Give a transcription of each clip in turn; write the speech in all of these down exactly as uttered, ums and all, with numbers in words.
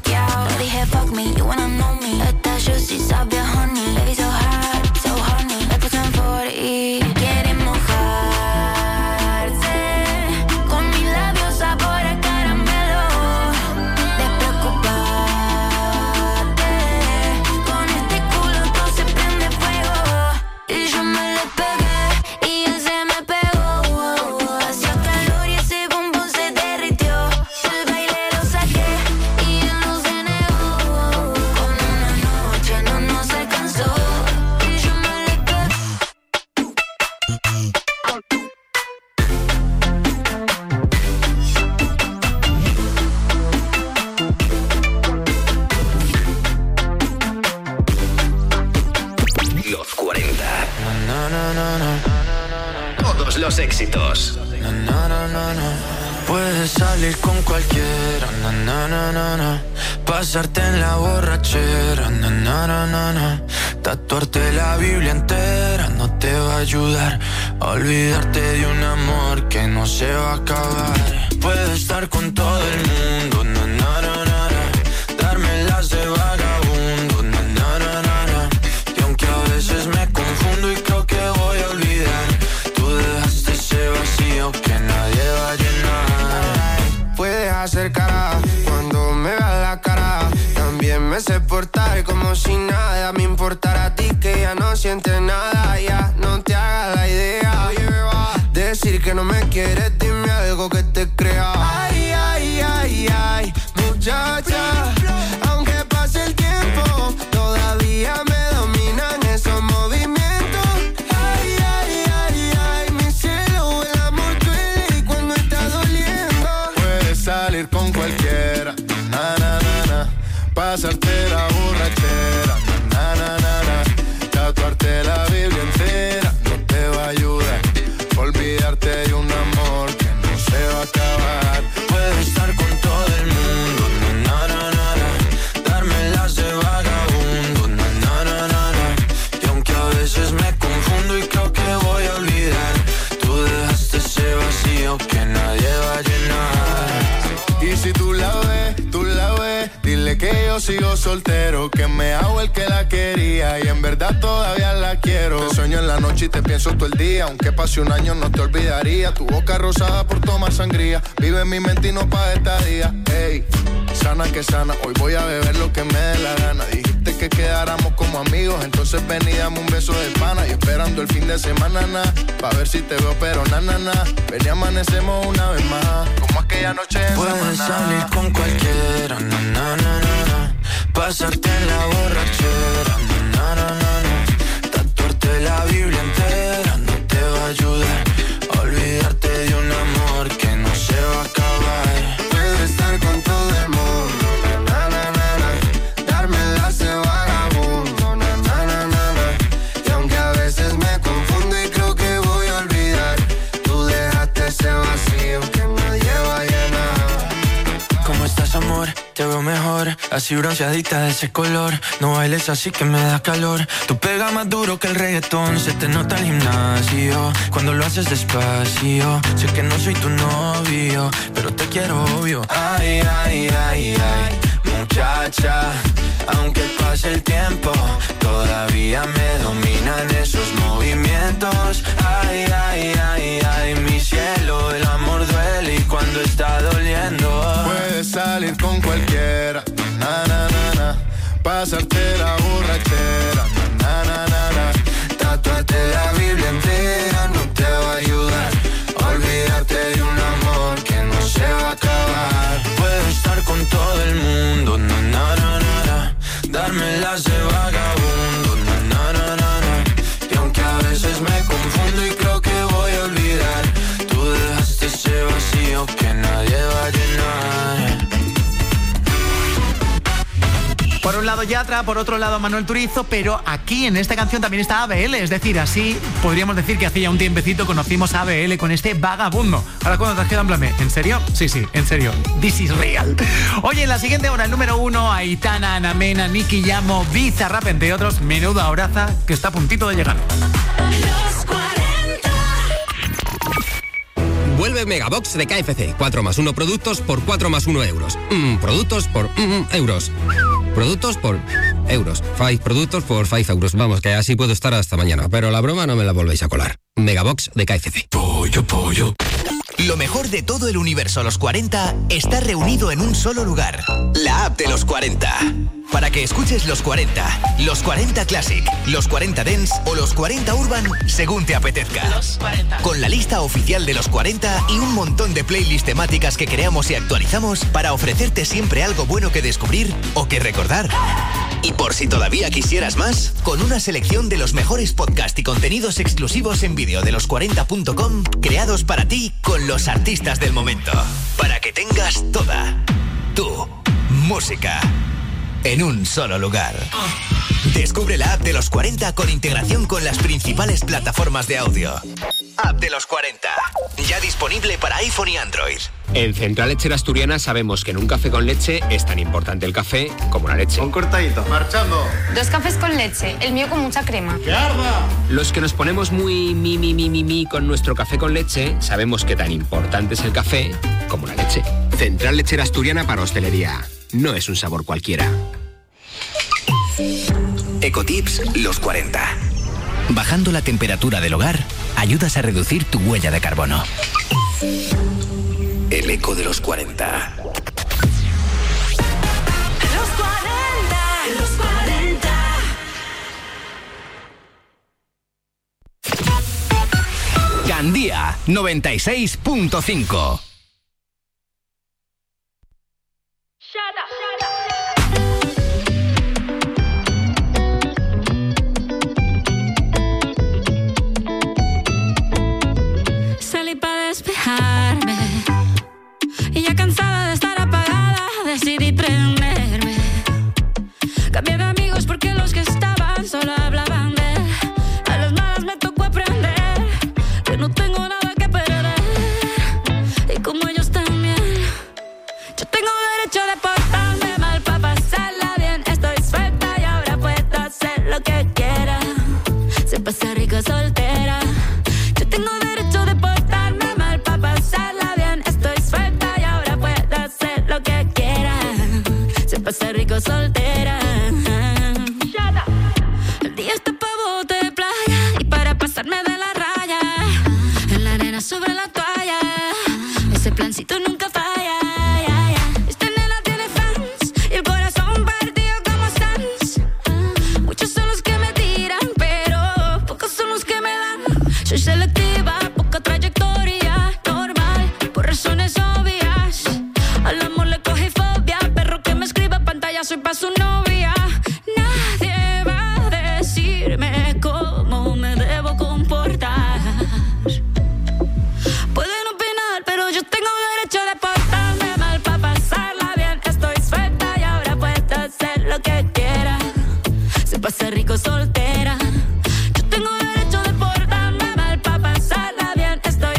noqueado. Le dije fuck me, you wanna know me. Esta juicy sabe a honey. Baby so hot, so honey. Me puse en forty y quiere mojarse. Con mis labios sabor a caramelo. Despreocupate. Con este culo todo se prende fuego. Y yo me le pegué y él se me pegó. Hacía calor y ese bombón se derritió. El baile lo saqué y él no se negó. Con una noche no nos alcanzó. Y yo me le pegué. Los cuarenta. Todos los éxitos. Puedes salir con cualquiera, na, na, na, na, na. Pasarte en la borrachera, na, na, na, na, na. Tatuarte la Biblia entera no te va a ayudar a olvidarte de un amor que no se va a acabar. Puedes estar con todo el mundo, na, na, na, na, na. Darme las de vagabundo, na, na, na, na, na. Y aunque a veces me confundo y creo que voy a olvidar, tú dejaste ese vacío que nadie va a llenar. Puedes hacer cara cuando me veas la cara. También me sé portar como si nada me importara a ti, que ya no sientes nada. Ya no te hagas la idea. Decir que no me quieres, dime algo que te crea. Ay, ay, ay, ay, muchacha. Aunque pase el tiempo, todavía me dominan esos movimientos. Ay, ay, ay, ay, mi cielo, el amor duele y cuando está doliendo. Puedes salir con cualquiera, na, na, na, na. Pasarte la borrachera, na, na, na, na. Tatuarte la Biblia entera no te va a ayudar. Olvidarte de un amor que no se va a acabar. Puedes estar con todo el mundo, na, na, na, na. Darme las de vagabundo, na, na, na, na, na. Y aunque a veces me confundo y creo que voy a olvidar, tú dejaste ese vacío que nadie va a llenar. Y si tú la ves, tú la ves, dile que yo sigo soltero, que me hago el que la quería y en verdad todavía la quiero. Te sueño en la noche y te pienso todo el día, aunque pase un año no te olvidaría. Tu boca rosada por tomar sangría, vive en mi mente y no pa' estadía. Ey, sana que sana, hoy voy a beber lo que me dé la gana. Dijiste que quedáramos como amigos, entonces ven y dame un beso de pana. Y esperando el fin de semana, na, pa' ver si te veo pero na, na, na. Ven y amanecemos una vez más, como aquella noche en Puedes Samaná. salir con cualquiera, na, na, na, na, na. Pasarte en la borrachera, na, na, na, na. Tatuarte la Biblia entera no te va a ayudar a olvidarte de un amor que no se va a acabar. Puedes estar con todo el mundo, na, na, na, na. Darme las de vagabundo, na, na, na, na, na. Y aunque a veces me confundo y creo que voy a olvidar, tú dejaste ese vacío que nadie va a llenar. ¿Cómo estás, amor? Te veo mejor, así bronceadita de ese color. No bailes así que me da calor. Tú pegas más duro que el reggaetón, se te nota el gimnasio cuando lo haces despacio. Sé que no soy tu novio, pero te quiero obvio. Ay, ay, ay, ay, muchacha. Aunque pase el tiempo, todavía me dominan esos movimientos. Ay, ay, ay, ay, mi cielo, el amor duele y cuando está doliendo. Puedes salir con cualquiera, na, na, na, na. Pasarte la borrachera, na, na, na, na. Tatuarte la Biblia entera no te va a ayudar a olvidarte de un amor que no se va a acabar. Puedo estar con todo el mundo, na, na, na, na, na. Darme las de vagabundo, na, na, na, na, na. Y aunque a veces me confundo y creo que voy a olvidar, tú dejaste ese vacío que nadie va a llenar. Por un lado Yatra, por otro lado Manuel Turizo, pero aquí en esta canción también está A B L, es decir, así podríamos decir que hacía un tiempecito conocimos a A B L con este Vagabundo. Ahora cuando te has quedado en plan, ¿en serio? Sí, sí, en serio. This is real. Oye, en la siguiente hora, el número uno, Aitana, Ana Mena, Nicky Llamo, Bizarrap, entre otros, menuda horaza que está a puntito de llegar. Vuelve de Megabox de K F C. cuatro más uno productos por cuatro más uno euros. Mm, productos por mm, euros. Productos por euros. Five productos por five euros. Vamos, que así puedo estar hasta mañana. Pero la broma no me la volvéis a colar. Megabox de K F C. Pollo, pollo. Lo mejor de todo el universo Los cuarenta está reunido en un solo lugar. La app de Los cuarenta. Para que escuches Los cuarenta, Los cuarenta Classic, Los cuarenta Dance o Los cuarenta Urban según te apetezca. Los cuarenta. Con la lista oficial de Los cuarenta y un montón de playlists temáticas que creamos y actualizamos para ofrecerte siempre algo bueno que descubrir o que recordar. Y por si todavía quisieras más, con una selección de los mejores podcasts y contenidos exclusivos en vídeo de los cuarenta punto com, creados para ti con los artistas del momento. Para que tengas toda tu música en un solo lugar. Descubre la app de Los cuarenta con integración con las principales plataformas de audio. App de Los cuarenta, ya disponible para iPhone y Android. En Central Lechera Asturiana sabemos que en un café con leche es tan importante el café como la leche. Un cortadito. Marchando. Dos cafés con leche, el mío con mucha crema. ¡Que arda! Los que nos ponemos muy mi, mi, mi, mi, mi con nuestro café con leche, sabemos que tan importante es el café como la leche. Central Lechera Asturiana para hostelería. No es un sabor cualquiera. Ecotips Los cuarenta. Bajando la temperatura del hogar, ayudas a reducir tu huella de carbono. El eco de los cuarenta. Los cuarenta, los cuarenta. Gandía noventa y seis punto cinco. Salí para despejarme y ya cansada de estar apagada decidí prenderme. Cambié de amigos porque los que estaban solo hablaban de él. A las malas me tocó aprender que no tengo nada que perder. Y como ellos también, yo tengo derecho de portarme mal para pasarla bien. Estoy suelta y ahora puedo hacer lo que quiera. Se pasa rico soltera. Yo tengo derecho de portarme mal para pasarla bien. Estoy suelta y ahora puedo hacer lo que quiera. Se pasa rico soltera. El día está pa' bote de playa y para pasarme de la raya. En la arena sobre la toalla. Ese plancito nunca falla. Esta nena tiene fans y el corazón partido como Sans. Muchos son los que me tiran, pero pocos son los que me dan. Soy selectiva, poca trayectoria, normal, por razones obvias. Al amor le cogí fobia, perro que me escribe pantalla, soy pa' su novia. Nadie va a decirme cómo me debo comportar. Pueden opinar, pero yo tengo derecho de portarme mal para pasarla bien. Estoy suelta y ahora puedo hacer lo que quiera. Se pasa rico soltera. Yo tengo derecho de portarme mal para pasarla bien. Estoy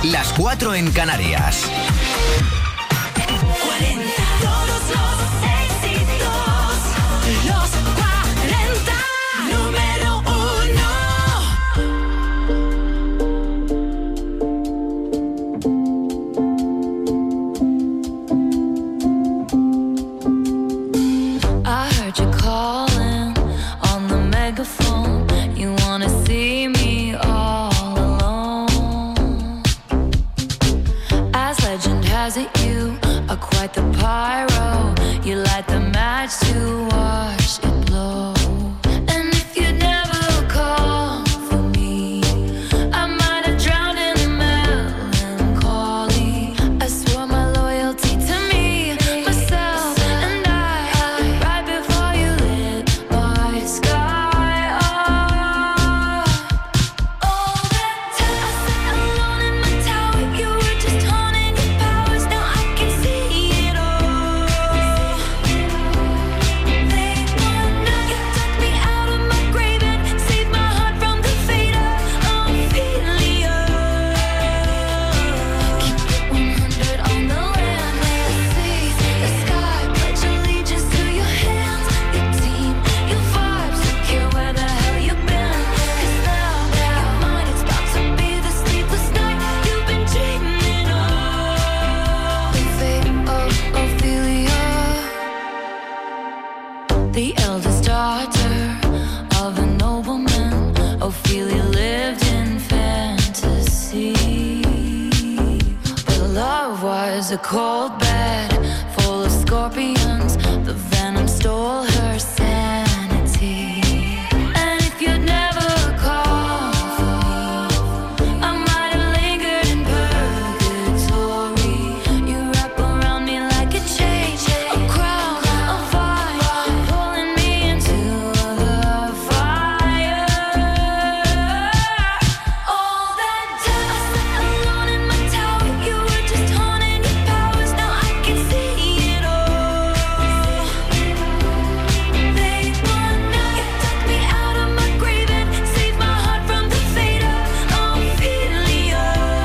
las cuatro en Canarias. Quite the pyro, you light the match to watch it blow. And if you never call for me, I might have drowned in melancholy. I swore my loyalty to me, myself and I, right before you lit my sky up. All that time I sat alone in my tower, you were just honing your powers. Now I can see. The eldest daughter of a nobleman, Ophelia lived in fantasy. But love was a cold bed full of scorpions. The venom stole her sanity. And if you'd never called for me, I might have lingered in purgatory. You wrap around me like a chain, a crown, a vine, pulling me into the fire. All that time I sat alone in my tower, you were just honing your powers. Now I can see it all. Late one night, you took me out of my grave and saved my heart from the fate of Ophelia.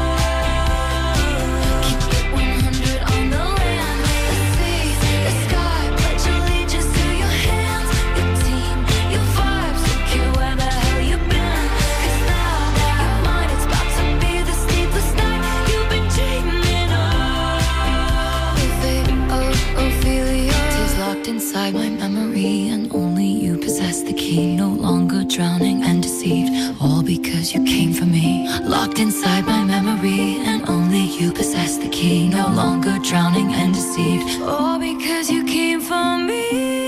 Keep it one hundred on the land, the sea, the sky. Pledge allegiance to your hands, your team, your vibes. Don't care where the hell you've been, 'cause now you're mine. It's about to be the sleepless night you've been dreaming of. The fate of Ophelia is locked inside my memory, and only you possess the key. No longer drowning and deceived, all because you came for me. Locked inside my memory, and only you possess the key. No longer drowning and deceived, all because you came for me.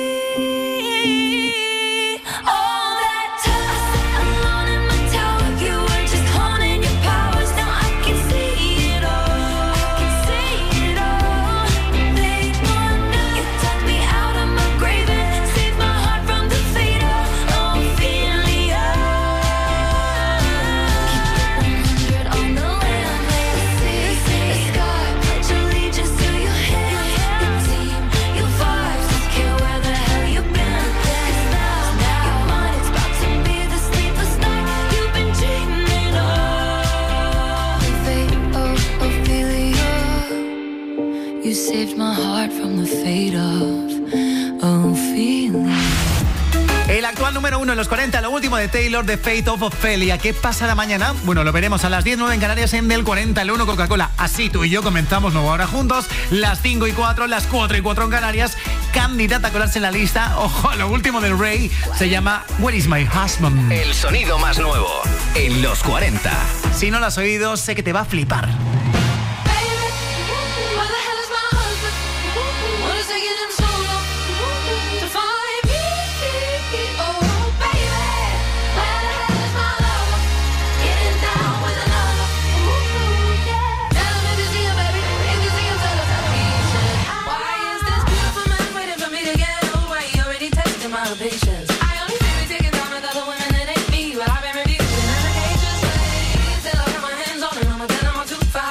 All that time I sat alone in my tower, you were just honing your powers. Now I can see it all. I can see it all. Late one night, you took me out of my grave and saved my heart from the fate of Ophelia. Keep it one hundred on the land, the sea, the sky. Pledge allegiance to your hands, your team, your vibes. Don't care where the hell you've been, 'cause now you're mine. It's about to be the sleepless night you've been dreaming of. The fate of Ophelia. You saved my heart from the fate of Ophelia. El actual número uno en los cuarenta, lo último de Taylor, The Fate of Ophelia. ¿Qué pasará mañana? Bueno, lo veremos a las diez, nueve en Canarias en Del cuarenta, el uno Coca-Cola. Así tú y yo comenzamos nuevo hora juntos. Las cinco y cuatro, las cuatro y cuatro en Canarias. Candidata a colarse en la lista. Ojo, lo último del Rey se llama Where is my husband? El sonido más nuevo en los cuarenta. Si no lo has oído, sé que te va a flipar. Patience. I only see me taking down with other women that ain't me, but I've been reviewing and I can't just wait till I got my hands on it. I'm a ten, I'm a two, five.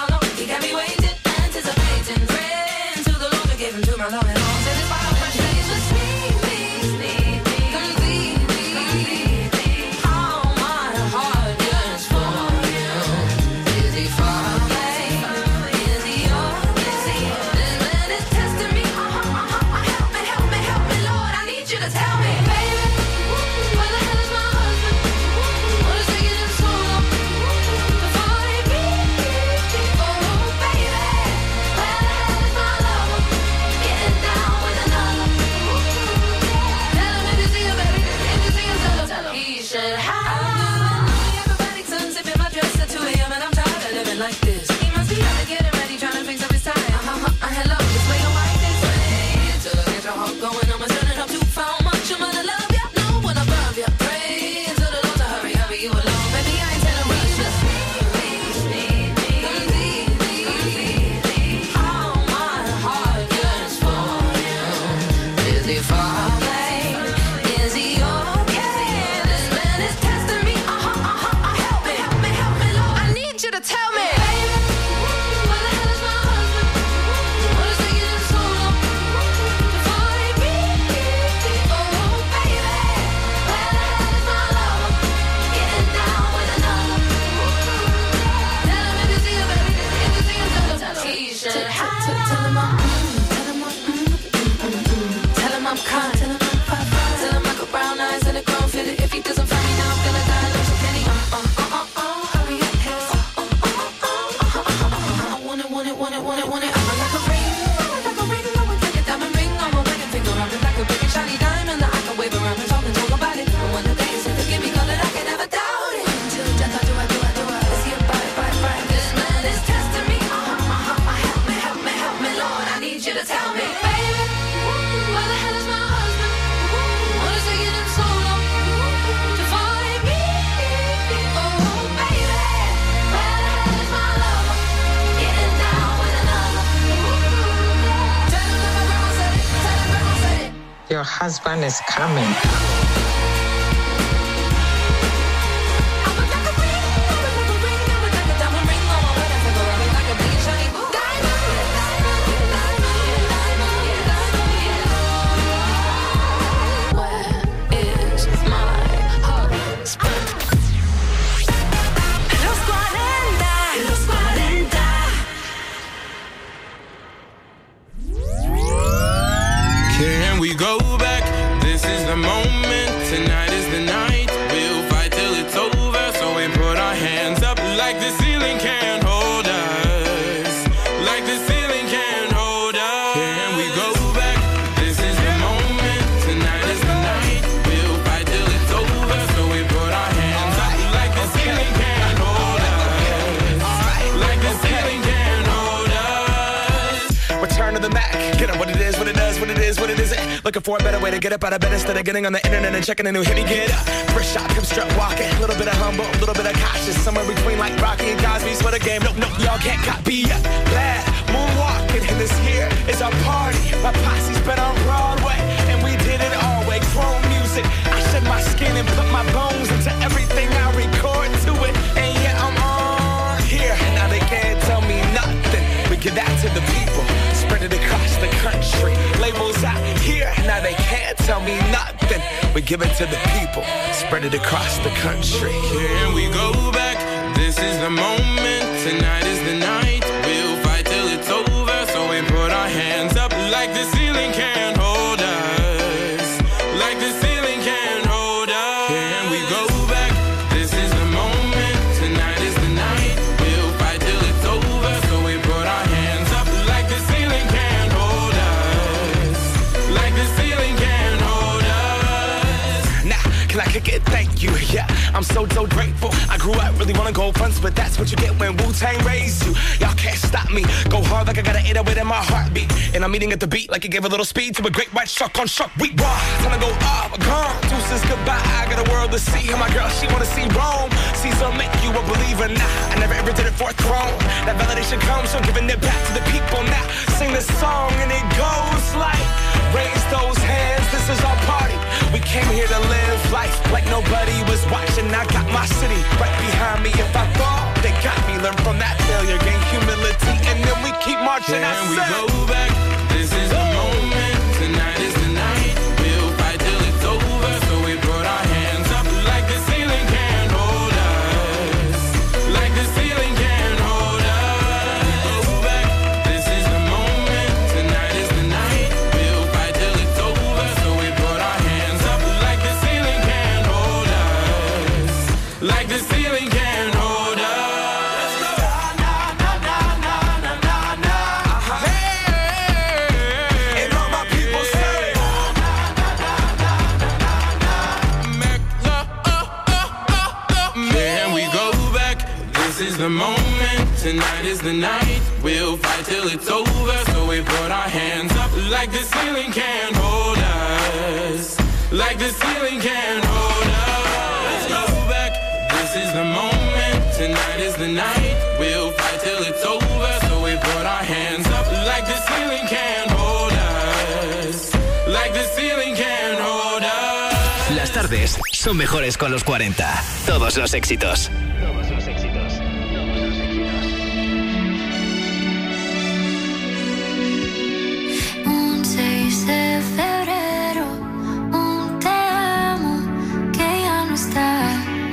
you to tell me, baby, where the hell is my husband? What is taking him so long to find me? Oh, baby, where the hell is my lover? Getting down with another. Tell him that my grandma said it. Tell him grandma said it. Your husband is coming. Can we go back? This is the moment. Tonight is the night. We'll fight till it's over. So we put our hands up like the ceiling can't hold us. Like the ceiling can't hold us. Can we go back? This is the moment. Tonight is the night. We'll fight till it's over. So we put our hands up like the ceiling can't hold us. Like the ceiling can't hold us. Return to the Mac. Get up what it is, what it does, what it is, what it isn't. Looking for a better way to get up out of bed instead of getting on the internet and checking a new hit. Me get up, first shot, hip strut walking. A little bit of humble, a little bit of cautious. Somewhere between like Rocky and Cosby's for the game. Nope, nope, y'all can't copy up. Bad moonwalking, and this here is our party. My posse's been on Broadway, and we did it all way. Chrome music, I shed my skin and put my bones into everything I record to it. And yeah, I'm on here, and now they can't tell me nothing. We give that to the people, spread it across the country. Labels out here, now they can't tell me nothing. We give it to the people, spread it across the country. Can we go back? This is the moment. Tonight is the night. We'll fight till it's over. So we put our hands up like the ceiling can't hold us. Like the ceiling can't hold us. Can we go back? This is the moment. Tonight is the night. We'll fight till it's over. So we put our hands up like the ceiling can't hold us. Like the ceiling can't hold us. Now, can I kick it? Thank you, yeah. I'm so, so grateful. I grew up really wanna go fronts, but that's what you get when Wu-Tang raised you. Y'all can't stop me. Go hard like I got an eight oh eight in my heartbeat. And I'm eating at the beat like it gave a little speed to a great white shark on shark. We raw, time to go off, gone. Deuces goodbye, I got a world to see. And my girl, she wanna see Rome. Caesar make you a believer, nah. I never ever did it for a throne. That validation comes from giving it back to the people. Now, sing this song and it goes like, raise those hands, this is our party. We came here to live life like nobody was watching. I got my city right behind me. If I fall, they got me. Learn from that failure, gain humility, and then we keep marching. Can we go back? This is the moment. Tonight is the night. We'll fight till it's over. So we put our hands up like the ceiling can't hold us. Like the ceiling can't hold us. Go back. This is the moment. Tonight is the night. We'll fight till it's over. So we put our hands up like the ceiling can't hold us. Like the ceiling can't hold us. This is the moment, tonight is the night. We'll fight till it's over. So we put our hands up like the ceiling can't hold us. Like the ceiling can't hold us. Let's go back. This is the moment, tonight is the night. We'll fight till it's over. So we put our hands up like the ceiling can't hold us. Like the ceiling can't hold us. Las tardes son mejores con los cuarenta. Todos los éxitos. Todos los éxitos. Un seis de febrero, un te amo que ya no está.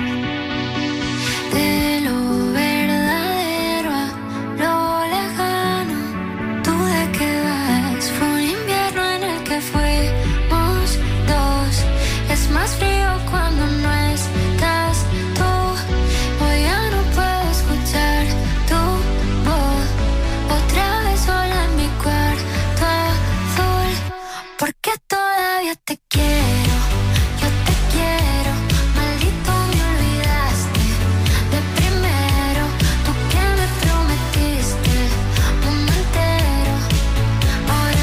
De lo verdadero a lo lejano, ¿tú de qué vas? Fue un invierno en el que fuimos dos. Es más frío cuando no estás tú. Hoy ya no puedo escuchar tu voz. Otra vez sola en mi cuarto azul. Porque todavía te quiero, yo te quiero. Maldito me olvidaste de primero. Tú que me prometiste el mundo entero. Ahora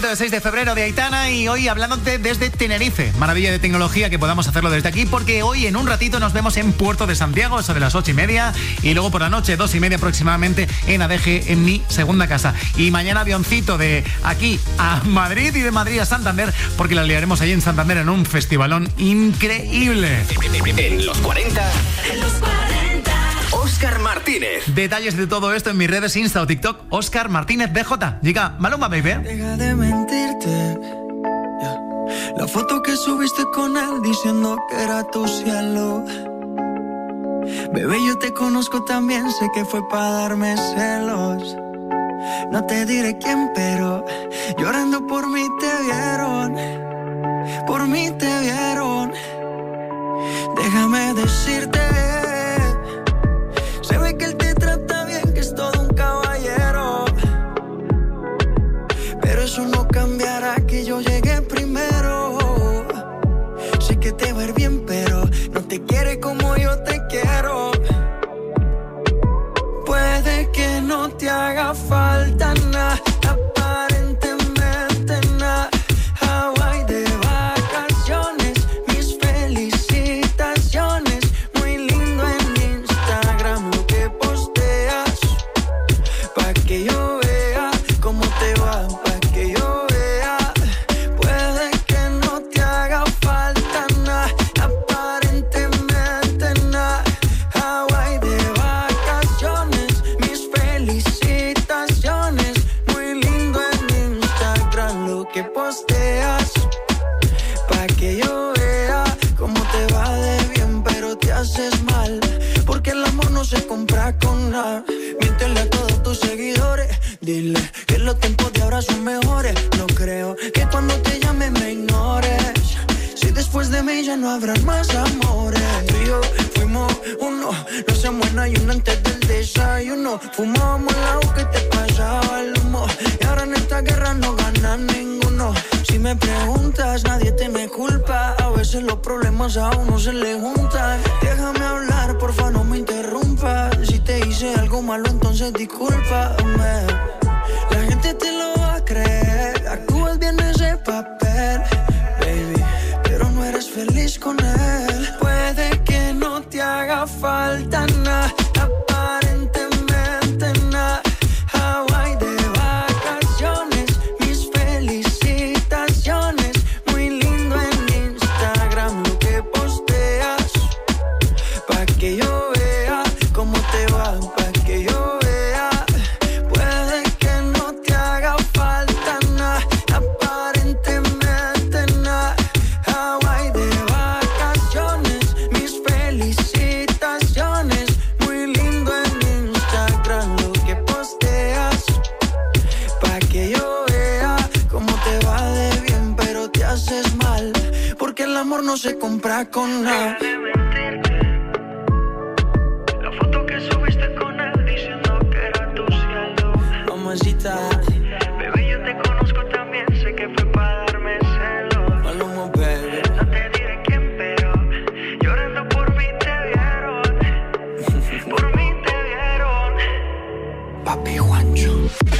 de seis de febrero de Aitana y hoy hablándote desde Tenerife. Maravilla de tecnología que podamos hacerlo desde aquí porque hoy en un ratito nos vemos en Puerto de Santiago, eso de las ocho y media, y luego por la noche, dos y media aproximadamente, en A D G, en mi segunda casa. Y mañana avioncito de aquí a Madrid y de Madrid a Santander, porque la liaremos allí en Santander en un festivalón increíble. En los cuarenta. En los cuarenta. Óscar Martínez. Detalles de todo esto en mis redes Insta o TikTok. Óscar Martínez D J. Llega Maluma, baby. Deja de mentirte. Yeah. La foto que subiste con él diciendo que era tu cielo. Bebé, yo te conozco también, sé que fue para darme celos. No te diré quién, pero llorando por mí te vieron. Por mí te vieron. Déjame decirte, se ve que él te trata bien, que es todo un caballero. Pero eso no cambiará que yo llegué primero. Sé que te va a ir bien, pero no te quiere como yo te quiero. Puede que no te haga falta nada, aparentemente nada. Hawaii de vacaciones, mis felicitaciones. Muy lindo en Instagram lo que posteas, pa' que yo vea cómo te va, pa' que yo vea. Puede que no te haga falta nada, aparentemente nada. Hawaii de vacaciones, mis felicitaciones. Muy lindo en Instagram lo que posteas, pa' que yo vea cómo te va de bien, pero te haces mal, porque el amor no se compra con nada. Miéntele a todos tus seguidores, dile que los tiempos de ahora son mejores. No creo que cuando te llame me ignores, si después de mí ya no habrán más amores. Tú y yo fuimos uno, no se muera y uno antes del desayuno. Fumábamos el agua que te pasaba el humo, y ahora en esta guerra no gana ninguno. Si me preguntas, nadie te me culpa, a veces los problemas a uno se le juntan. Déjame hablar, porfa, no me interrumpas. Si te hice algo malo, entonces discúlpame. La gente te lo va a creer, actúas bien ese papel, baby, pero no eres feliz con él. Puede que no te haga falta nada, aparentemente nada. Hawaii de vacaciones, mis felicitaciones. Muy lindo en Instagram lo que posteas, pa' que yo vea cómo te va, pa' que yo vea. Puede que no te haga falta nada, aparentemente nada. Hawaii de vacaciones, mis felicitaciones. Muy lindo en Instagram lo que posteas, pa' que yo vea cómo te va de bien, pero te haces mal, porque el amor no se compra con nada. La foto que subiste con él diciendo que era tu cielo. Mamacita, bebé, yo te conozco también, sé que fue para darme celos. Maluma, baby. No te diré quién, pero llorando por mí te vieron. Por mí te vieron. Papi Juancho.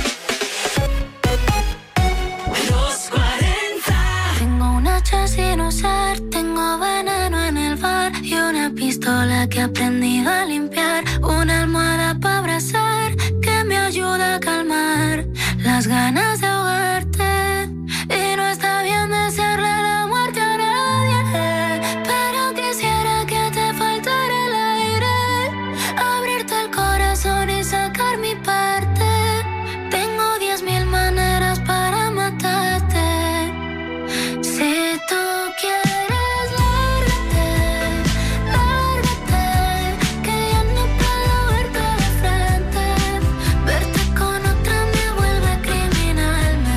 Los cuarenta. Tengo un hacha sin usar, tengo veneno en el bar y una pistola que he aprendido a limpiar, una almohada para abrazar que me ayuda a calmar las ganas de ahogarte. Y no está bien desearle la muerte a nadie, pero quisiera que te faltara el aire, abrirte el corazón y sacar mi parte. Tengo diez mil maneras para matarte. Si tú quieres, lárgate, lárgate, que ya no puedo verte de frente. Verte con otra me vuelve criminal.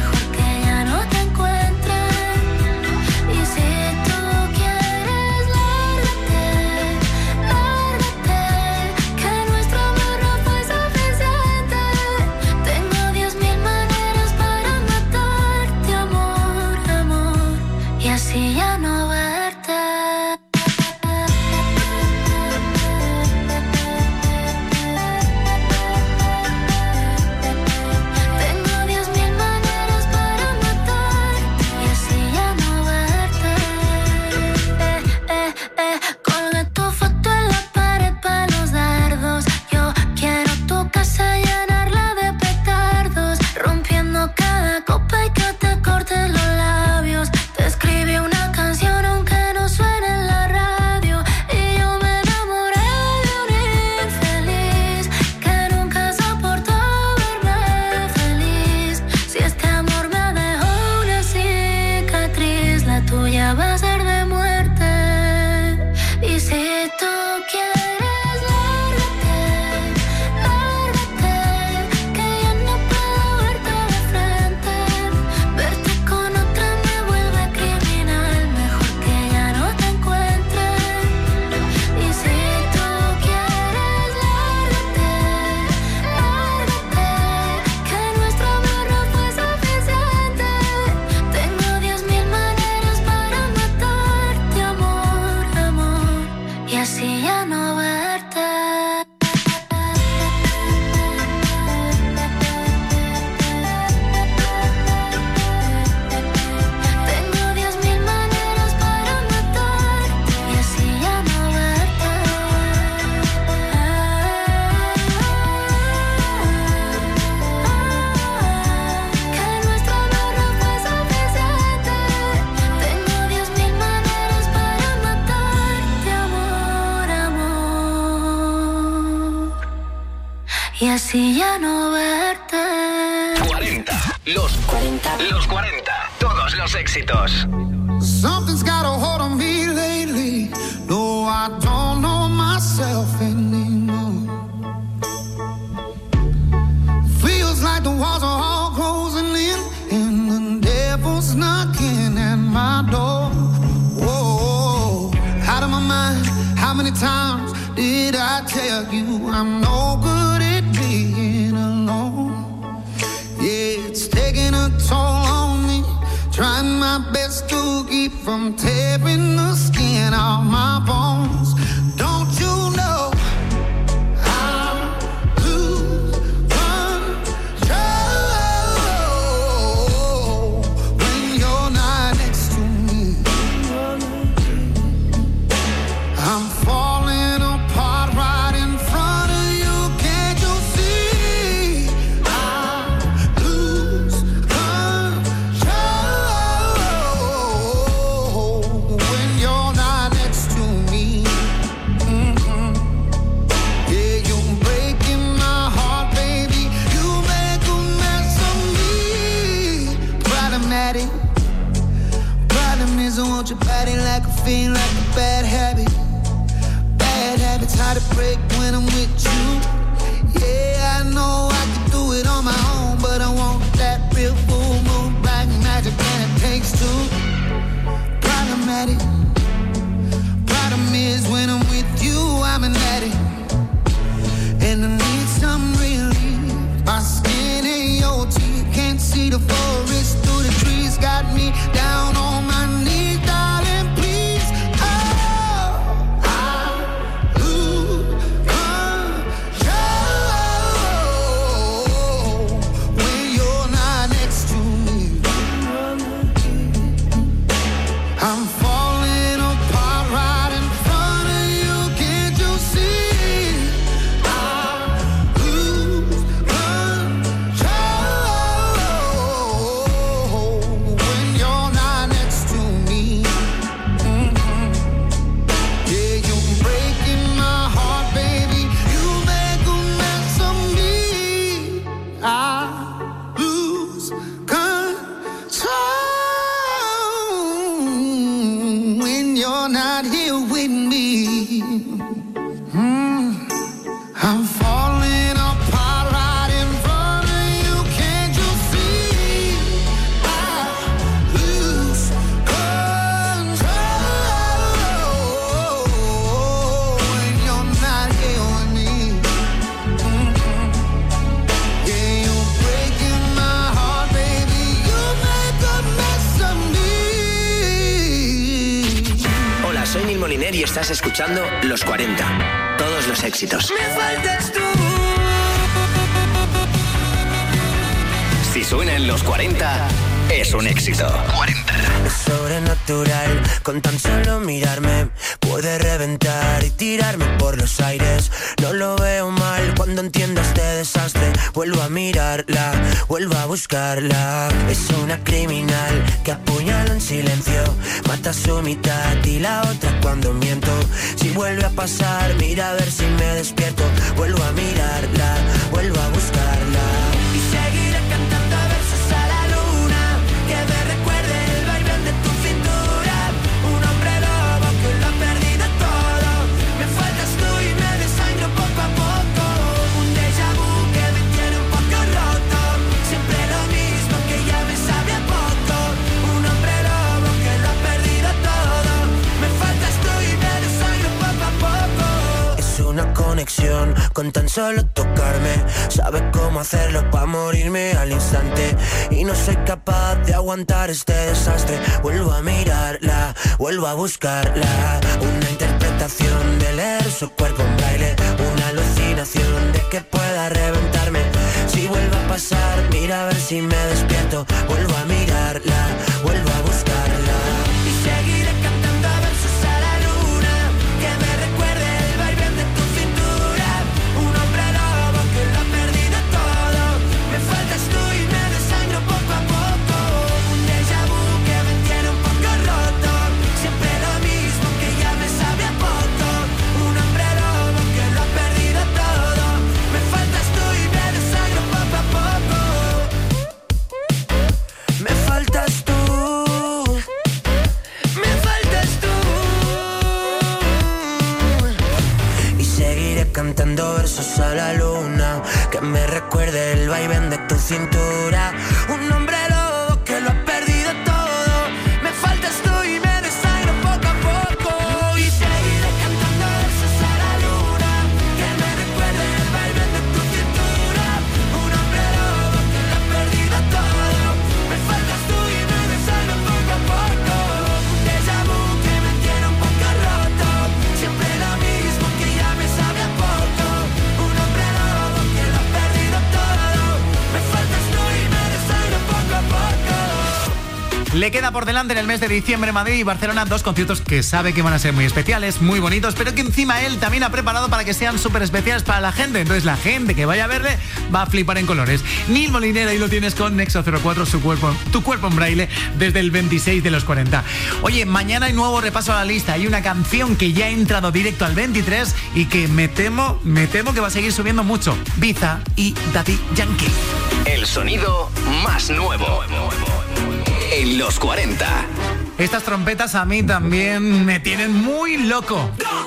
y así ya no verte. cuarenta. Los cuarenta. Los cuarenta. Todos los éxitos. Something's got a hold on me lately. No, I don't know myself anymore. Feels like the walls are all closing in, and the devil's knocking at my door. Whoa, out of my mind. How many times did I tell you I'm no good at being alone? Yeah, it's taking a toll on me. Trying my best to keep from tearing the skin off my bones. Don't you know I lose control when you're not next to me? I'm falling apart right in front of you. Can't you see? I lose control when you're not next to me. Mm-hmm. Yeah, you're breaking my heart, baby. You make a mess of me. Problematic. Problem is I want your body like a fiend, like a bad habit. Bad habits hard to break when I'm with you. Yeah, I know I can do it on my own, but I want that real full moon, black magic, and it takes two. Problematic. Problem is when I'm with you, I'm an addict, and I need some relief. My skin and your teeth can't see the forest through the trees. Got me down on my knees, darling, please. Oh, I lose control when you're not next to me. I'm falling apart right in front of you. Can't you see? I lose control when you're not next to me. Mhm. Yeah, you're breaking my heart, baby. You make a mess of me. I lose control when you're not here with me. Mm. I'm falling apart right in front of you. Can't you see? I lose control when you're not here with me. Mhm. Yeah, you're breaking my heart, baby. You make a mess of me. Hola, soy Neil Moliner y estás escuchando Los cuarenta. Todos los éxitos. Me faltas tú. Si suena en Los cuarenta, es un éxito. cuarenta. Es sobrenatural, con tan solo mirarme puede reventar y tirarme por los aires. No lo veo mal cuando entiendo este desastre. Vuelvo a mirarla, vuelvo a buscarla. Es una criminal que apuñala en silencio, mata su mitad y la otra cuando miento. Si vuelve a pasar, mira a ver si me despierto. Vuelvo a mirarla, vuelvo a buscarla. Y seguiré cantando versos a la luna, que me recuerde el vaivén de tu cintura. Un hombre lobo que lo ha perdido todo. Me faltas tú y me desangro poco a poco. Un déjà vu que me tiene un poco roto. Siempre lo mismo que ya me sabe a poco. Un hombre lobo que lo ha perdido todo. Me faltas tú y me desangro poco a poco. Es una conexión con tan solo tocarme. Sabe cómo hacerlo para morirme al instante. Y no soy capaz de aguantar este desastre. Vuelvo a mirarla, vuelvo a buscarla. Una interpretación de leer su cuerpo en braille. Una alucinación de que pueda reventarme. Si vuelve a pasar, mira a ver si me despierto. Vuelvo a mirarla, vuelvo a buscarla. Y seguiré cantando versos a la luna, que me recuerde el vaivén de tu cintura. Un hombre lobo que lo ha perdido todo. Me faltas tú y me desangro poco a poco. Un déjà vu que me tiene un poco roto. Siempre lo mismo que ya me sabe a poco. Un hombre lobo que lo ha perdido todo. Me faltas tú y besos a la luna, que me recuerde el vaivén de tu cintura. Un hombre lobo que lo ha perdido todo. Me faltas tú y me desangro poco a poco. Y seguiré cantando besos a la luna, que me recuerde el vaivén de tu cintura. Un hombre lobo que lo ha perdido todo. Me faltas tú y me desangro poco a poco. Un déjà vu que me tiene un poco roto. Siempre lo mismo que ya me sabe a poco. Un hombre lobo que lo ha perdido todo. Me faltas tú y me desangro poco a poco. Le queda por delante en el mes de diciembre Madrid y Barcelona dos conciertos que sabe que van a ser muy especiales, muy bonitos, pero que encima él también ha preparado para que sean súper especiales para la gente. Entonces la gente que vaya a verle va a flipar en colores. Neil Molinera, y lo tienes con Nexo cero cuatro, su cuerpo, tu cuerpo en braille, desde el veintiséis de los cuarenta. Oye, mañana hay nuevo repaso a la lista. Hay una canción que ya ha entrado directo al veintitrés y que me temo, me temo que va a seguir subiendo mucho. Biza y Daddy Yankee. El sonido más nuevo en los cuarenta. Estas trompetas a mí también me tienen muy loco.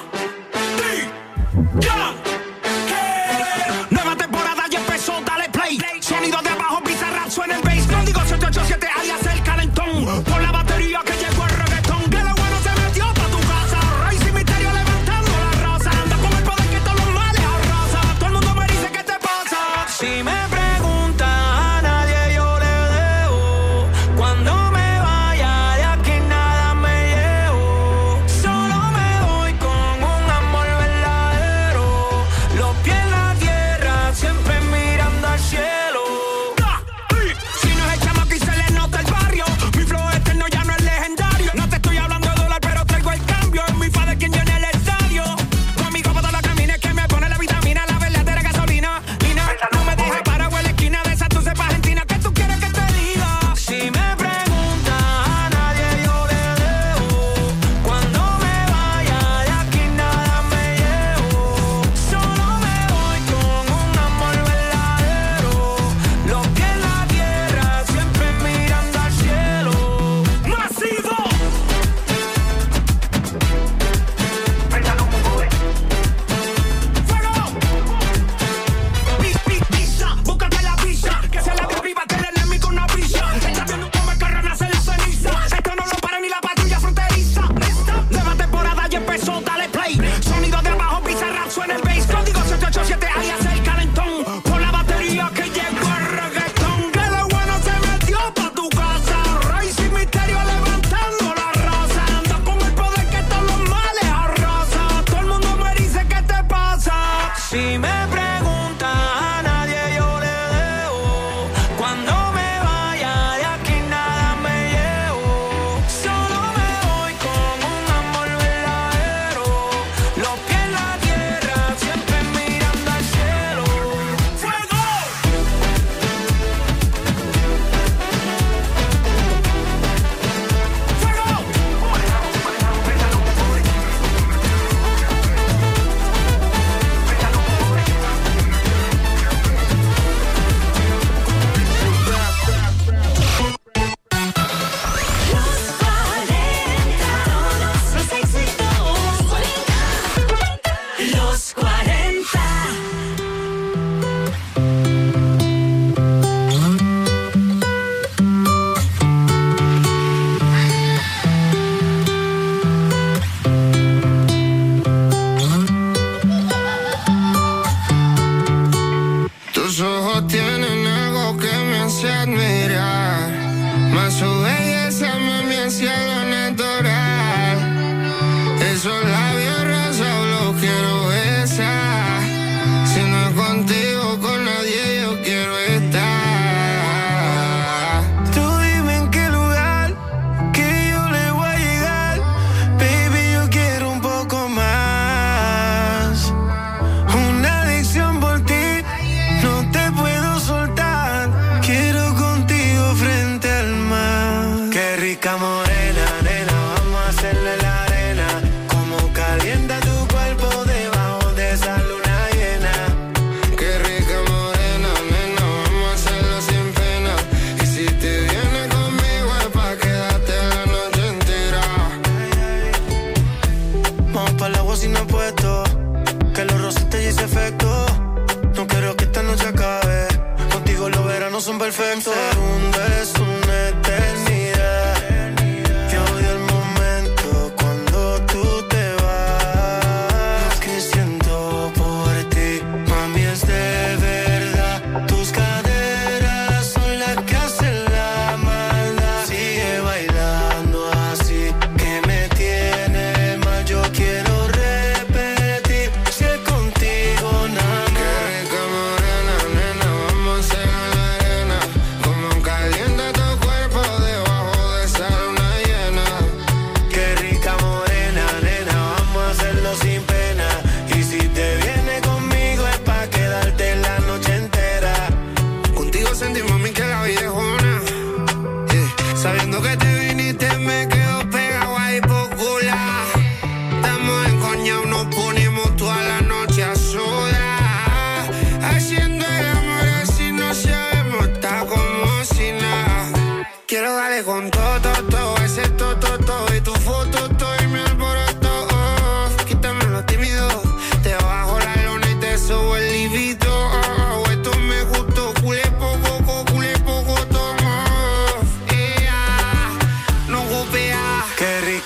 Nueva temporada ya empezó, dale play. Sonido de abajo, Bizarrap suena el bass. No digo siete ocho siete, alias el calentón. Por la batería que llegó el reggaetón. Que lo bueno se metió pa' tu casa. Rey sin misterio levantando la raza. Anda con el poder que todos los males arrasa. Todo el mundo me dice, ¿qué te pasa? Si me preguntas a nadie yo le debo. Cuando me vaya de aquí nada me llevo. Solo me voy con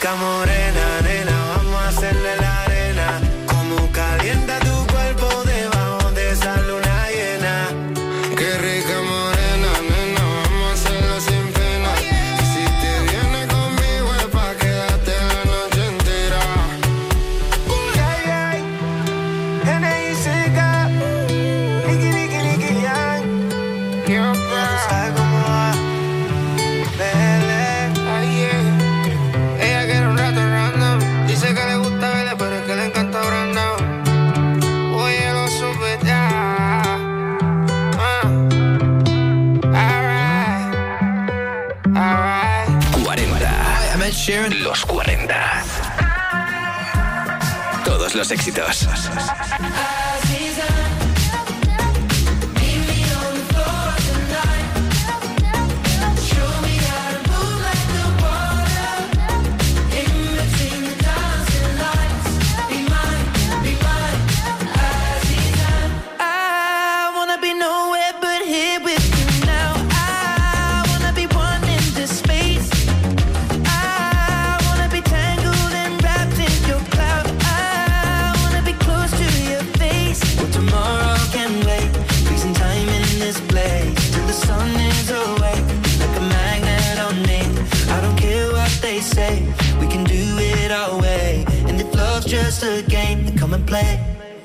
rica morena, nena, vamos a hacerle la arena. Como calienta tu cuerpo debajo de esa luna llena. Qué rica morena, nena, vamos a hacerlo sin pena. Y si te vienes conmigo es pa' quedarte la noche entera. Ay, ay, N I C K, Nicky, Nicky, Nicky, Young. Yo, ¿sabes cómo va? Bele, ay, yeah. Ella quiere un rato random. Dice que le gusta verle, pero es que le encanta Brandon. Oye, lo supe ya. Ah. Alright, alright. cuarenta. Los cuarenta. Todos los éxitos. We can do it our way, and if love's just a game, then come and play.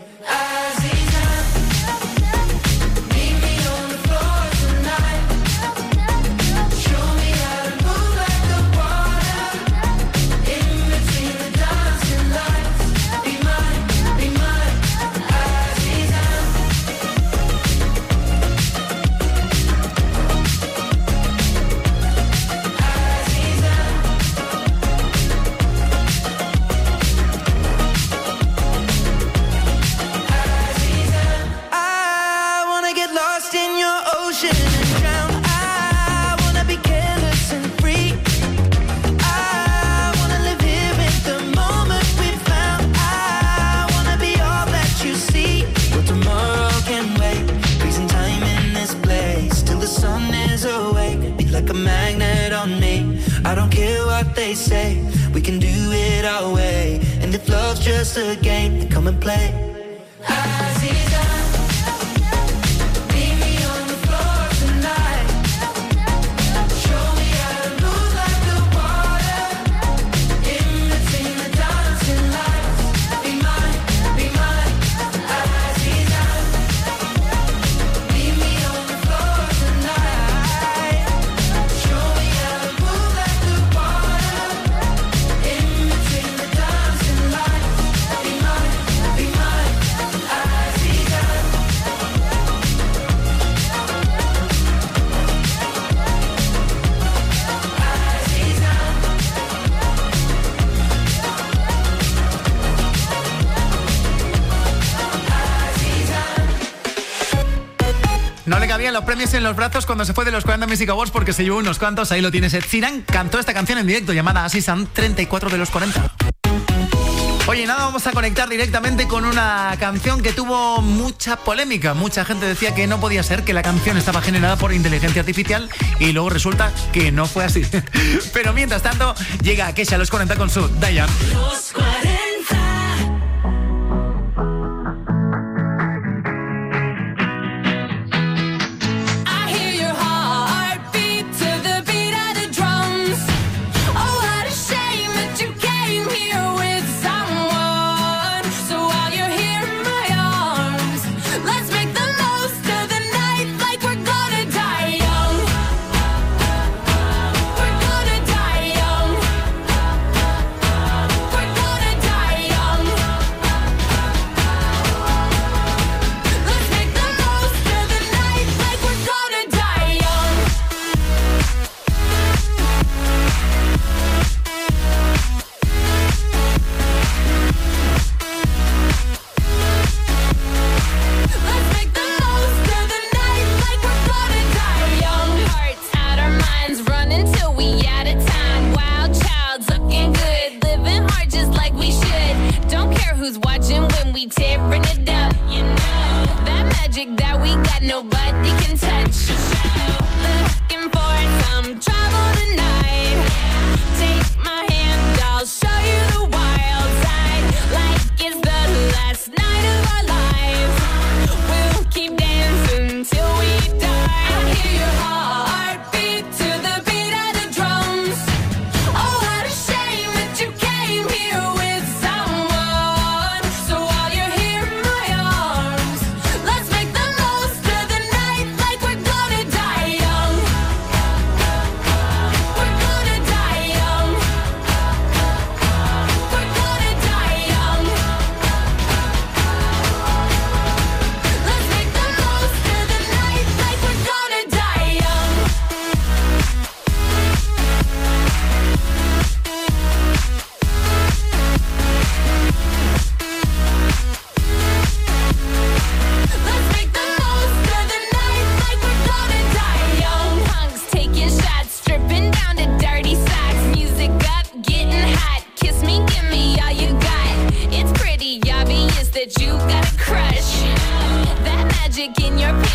They say we can do it our way, and if love's just a game, then come and play. No le cabían los premios en los brazos cuando se fue de los cuarenta Music Awards porque se llevó unos cuantos. Ahí lo tienes. Ed Sheeran cantó esta canción en directo llamada Así San treinta y cuatro de los cuarenta. Oye, nada, vamos a conectar directamente con una canción que tuvo mucha polémica. Mucha gente decía que no podía ser, que la canción estaba generada por inteligencia artificial y luego resulta que no fue así. Pero mientras tanto, llega Kesha a los cuarenta con su Diane. Los cuarenta. We're gonna die young.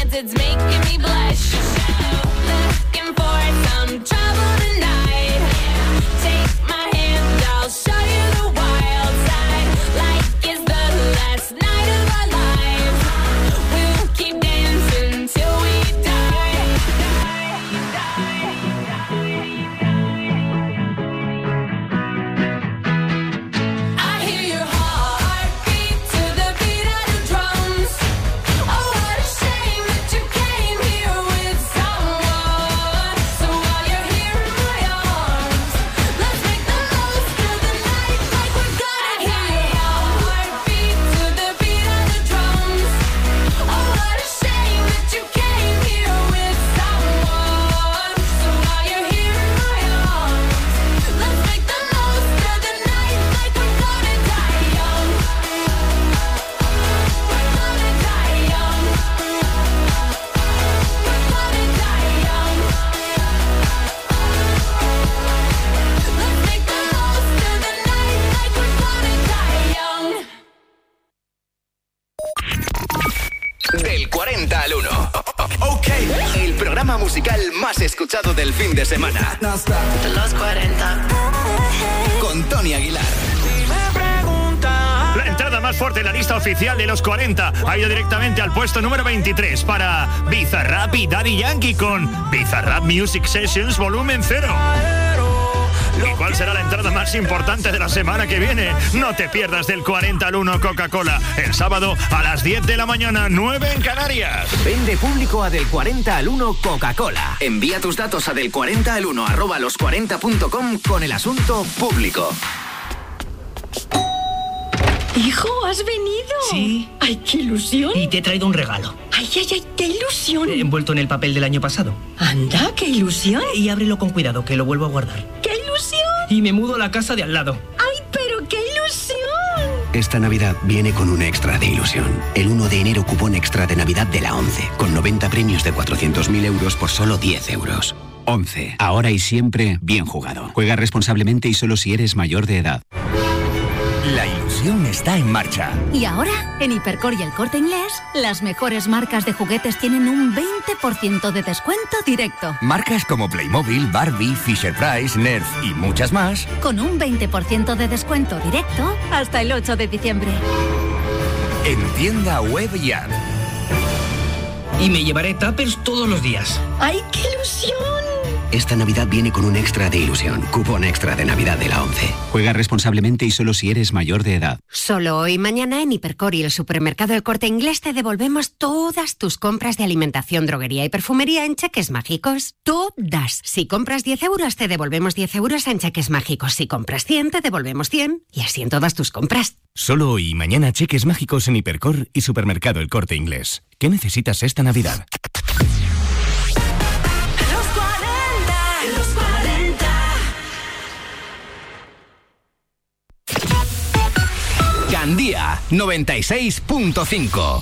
words, it's making me blush. Looking for some trouble tonight. Take my hand, I'll show you the wild side. Like it's the last night of our lives. We'll keep dancing till we die. I hear your heartbeat to the beat of the drums. Oh, what a shame that you came here with someone. So while you're here in my arms, let's make the most of the night like we're gonna. I hear your heartbeat to the beat of the drums. Oh, what a shame that you came here with someone. So while you're here in my arms, let's make the most of the night like we're gonna die young. We're gonna die young. We're gonna die young. Let's make the most of the night like we're gonna die young. Del cuarenta al uno. Ok. El programa musical más escuchado del fin de semana. Los cuarenta. Con Tony Aguilar. La entrada más fuerte en la lista oficial de los cuarenta ha ido directamente al puesto número veintitrés para Bizarrap y Daddy Yankee con Bizarrap Music Sessions Volumen cero. ¿Y cuál será la entrada más importante de la semana que viene? No te pierdas del cuarenta al uno Coca-Cola. El sábado a las diez de la mañana, nueve en Canarias. Vende público a del cuarenta al uno Coca-Cola. Envía tus datos a del cuarenta al uno arroba los cuarenta punto com con el asunto público. Hijo, ¿has venido? Sí. ¡Ay, qué ilusión! Y te he traído un regalo. ¡Ay, ay, ay, qué ilusión! Envuelto en el papel del año pasado. Anda, qué ilusión. Y ábrelo con cuidado, que lo vuelvo a guardar. ¡Qué ilusión! Y me mudo a la casa de al lado. ¡Ay, pero qué ilusión! Esta Navidad viene con un extra de ilusión. El uno de enero cupón extra de Navidad de la ONCE, con noventa premios de cuatrocientos mil euros por solo diez euros. ONCE, ahora y siempre bien jugado. Juega responsablemente y solo si eres mayor de edad. La ilusión está en marcha. Y ahora, en Hipercor y El Corte Inglés, las mejores marcas de juguetes tienen un veinte por ciento de descuento directo. Marcas como Playmobil, Barbie, Fisher-Price, Nerf y muchas más. Con un veinte por ciento de descuento directo hasta el ocho de diciembre. En tienda web y app. Y me llevaré tuppers todos los días. ¡Ay, qué ilusión! Esta Navidad viene con un extra de ilusión. Cupón extra de Navidad de la ONCE. Juega responsablemente y solo si eres mayor de edad. Solo hoy y mañana en Hipercor y el supermercado El Corte Inglés te devolvemos todas tus compras de alimentación, droguería y perfumería en cheques mágicos. Todas. Si compras diez euros, te devolvemos diez euros en cheques mágicos. Si compras cien, te devolvemos cien. Y así en todas tus compras. Solo hoy y mañana cheques mágicos en Hipercor y supermercado El Corte Inglés. ¿Qué necesitas esta Navidad? Gandía noventa y seis punto cinco.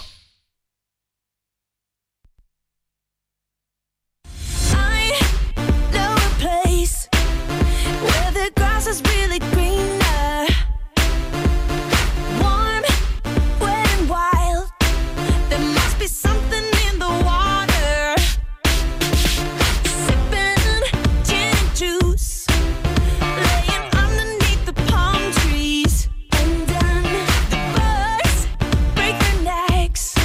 Next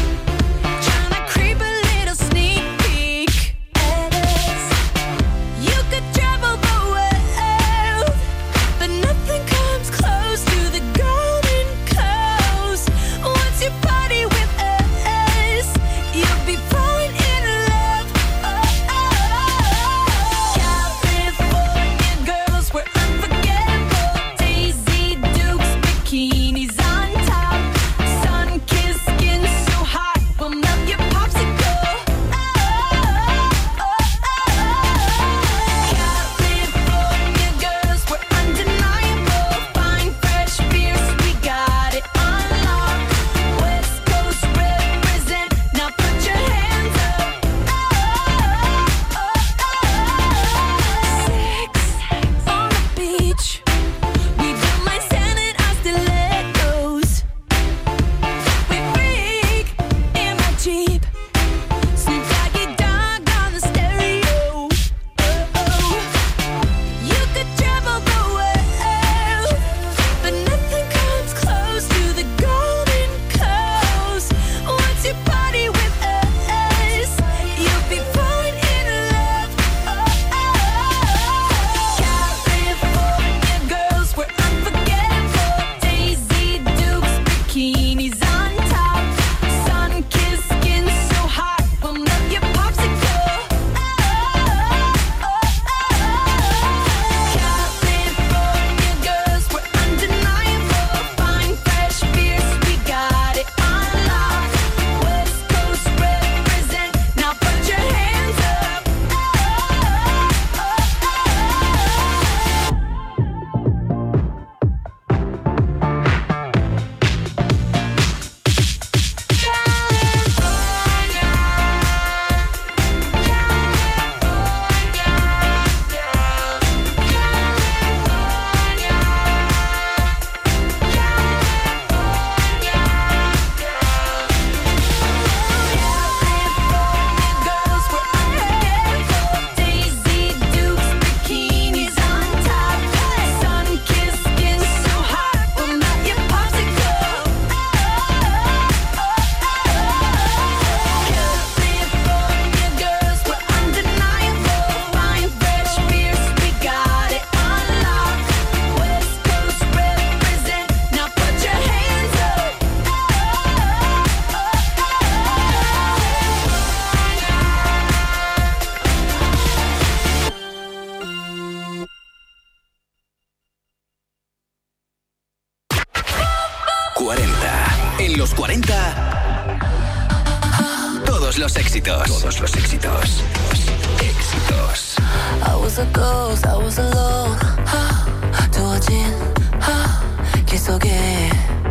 cuarenta. En los cuarenta, todos los éxitos. Todos los éxitos. Éxitos. I was a ghost, I was alone. 두어진 길 속에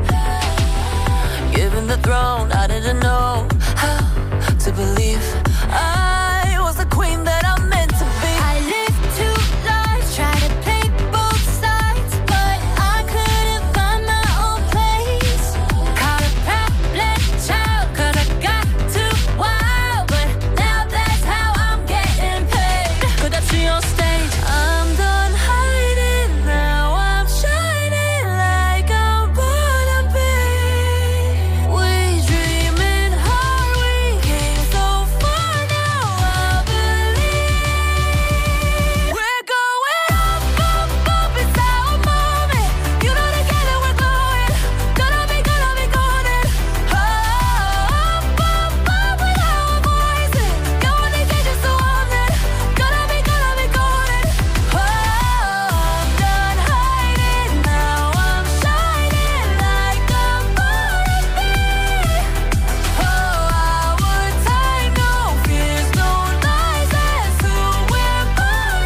Given the throne, I didn't know how to believe I was the queen that I'm meant to be. I lived two lives, tried to play both sides, but I couldn't find my own place. Caught a problem child, cause I got too wild, but now that's how I'm getting paid. 끝없이 on stage, I'm done hiding, now I'm shining like I'm born to be. We dreaming hard, we came so far, now I believe. We're going up, up, up, it's our moment. You know together we're glowing, gonna be, gonna be golden. Up, up, up with our voices, going to get just so on it. Gonna be, gonna be golden. Oh, I'm done hiding, now I'm shining like I'm born to be. Oh, our time, no fears, no lies, that's who we're born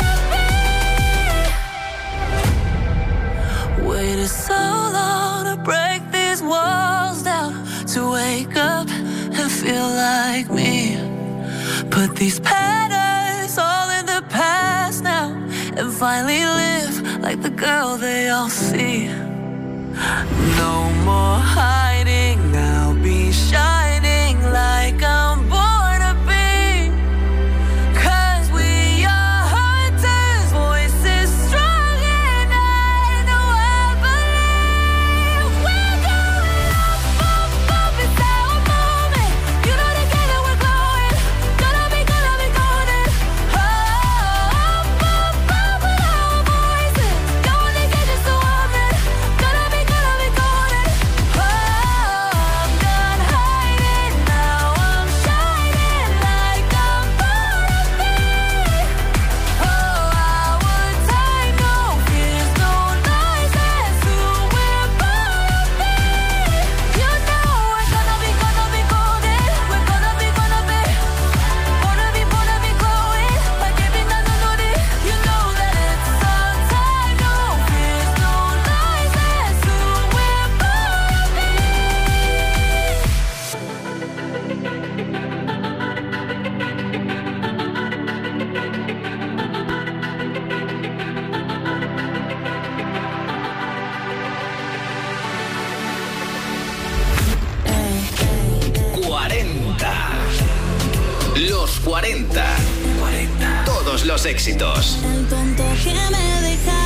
to be. Waited so long to break these walls down, to wake up and feel like me. Put these patterns all in the past now, and finally live like the girl they all see. No more hiding, I'll be shining like I'm born to be. Cause we are hunters, voices strong, and I know I believe. We're going up, up, up, it's our moment. You know together we're glowing, gonna be, gonna be golden. Oh, up, up, up with our voices, going to get just so on it. Gonna be, gonna be golden. Oh, I'm done hiding, now I'm shining like I'm born to be. Oh, our time, no fears, no lies, that's who we're born to be. You know we're gonna be, gonna be golden. We're gonna be, gonna be, born to be, born to be glowing like every night on Nori. You know that it's our time, no fears, no lies, that's who we're born to be. cuarenta. Los cuarenta. cuarenta. Todos los éxitos. El tonto que me deja